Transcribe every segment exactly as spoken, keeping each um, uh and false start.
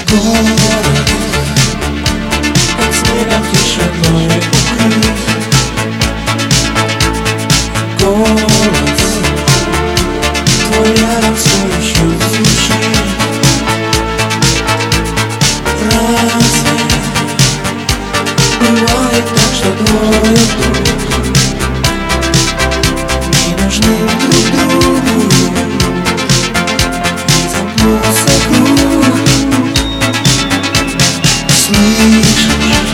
Город, как снегом тишиной укрыт. Голос твой рядом все еще звучит. Разве бывает так, что двое вдруг не нужны друг другу? И замкнулся круг. Слышишь,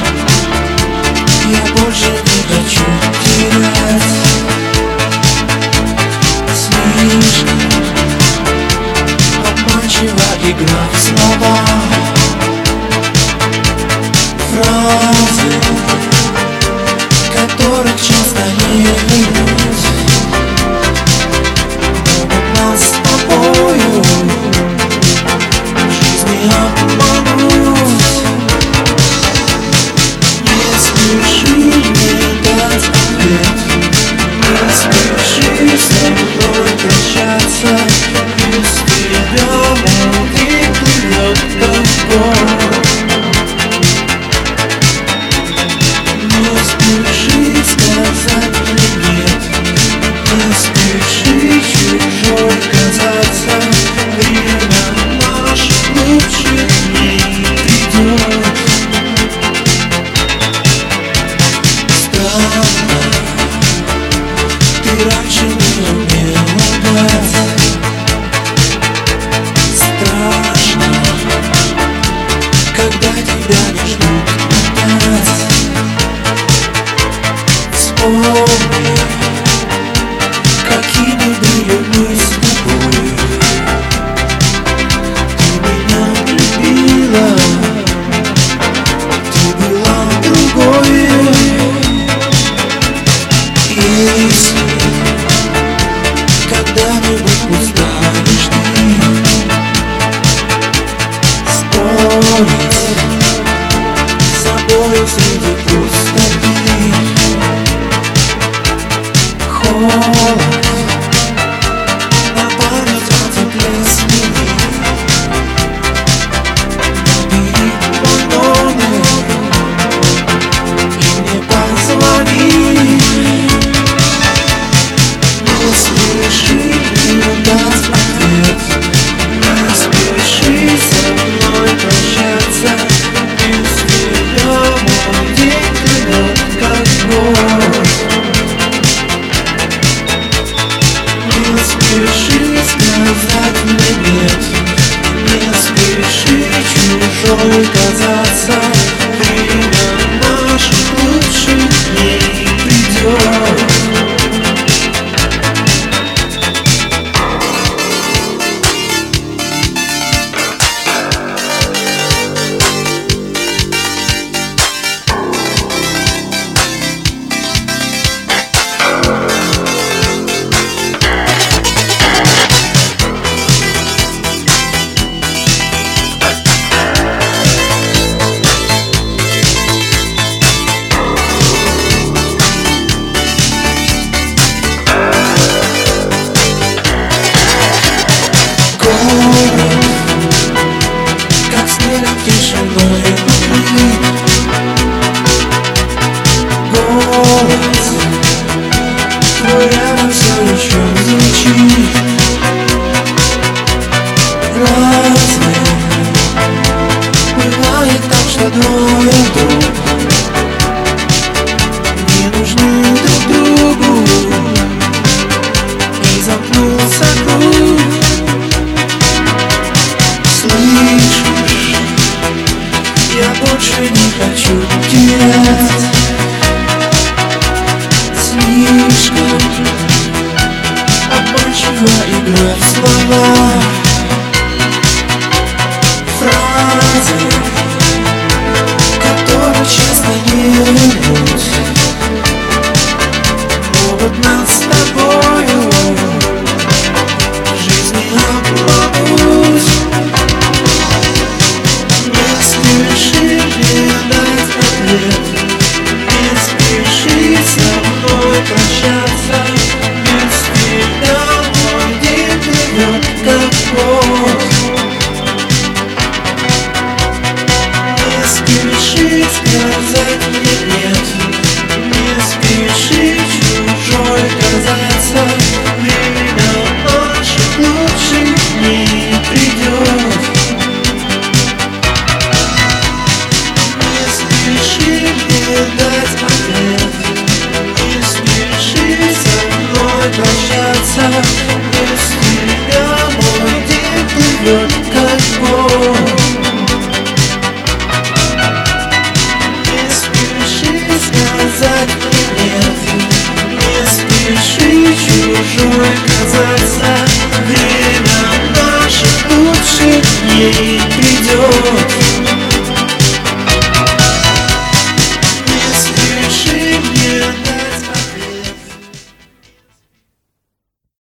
я больше не хочу терять. Слишком обманчива игра в слова. Фразы, которых часто не вернуть. Могут нас с тобою в жизни обмануть. Не спеши мне дать ответ, не спеши со мной прощаться. Без тебя мой день плывет как город. Не спеши сказать мне нет, не спеши чужой казаться. Время наших лучших дней придет. Странно, ты раньше не умела ждать. Страшно, когда тебя не ждут опять. Вспомни, какими были мы с тобой. Ты меня любила, ты была другой. Если когда-нибудь устанешь ты спорить с собой среди пустоты, холод на память о тепле снеги. Набери мой номер и мне позвони. Не спеши мне дать ответ, не спеши со мной прощаться. Без тебя мой день плывет как город. Не спеши сказать мне нет, не спеши чужой казаться. Время наших лучших дней придет. Город, как снегом тишиной укрыт. Голос твой рядом все еще звучит. Разве бывает так, что двое вдруг